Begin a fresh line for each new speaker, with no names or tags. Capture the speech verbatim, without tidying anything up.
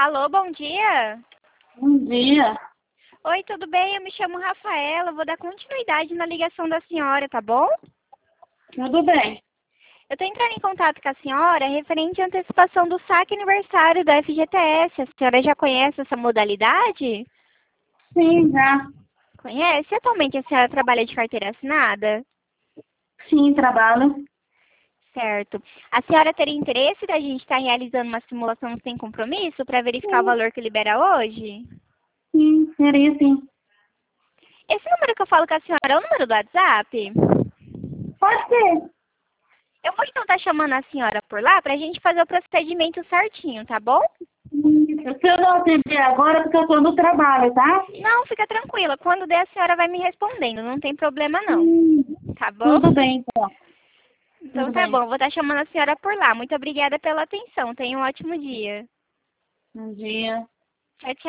Alô, bom dia.
Bom dia.
Oi, tudo bem? Eu me chamo Rafaela. Vou dar continuidade na ligação da senhora, tá bom?
Tudo bem?
Eu estou entrando em contato com a senhora referente à antecipação do saque aniversário da F G T S. A senhora já conhece essa modalidade?
Sim, já.
Conhece? Atualmente a senhora trabalha de carteira assinada?
Sim, trabalho.
Certo. A senhora teria interesse da gente estar realizando uma simulação sem compromisso para verificar o
Sim,
valor que libera hoje?
sim, seria sim.
Esse número que eu falo com a senhora é o número do WhatsApp?
Pode ser.
Eu vou então estar chamando a senhora por lá para a gente fazer o procedimento certinho, tá bom?
Hum, Se eu não atender agora, é porque eu estou no trabalho, tá?
Não, fica tranquila. Quando der, a senhora vai me respondendo. Não tem problema, não.
Hum,
Tá bom?
Tudo bem, então.
Então
Tudo
tá
bem.
bom. Vou estar chamando a senhora por lá. Muito obrigada pela atenção. Tenha um ótimo dia.
Bom dia.
Tchau, tchau.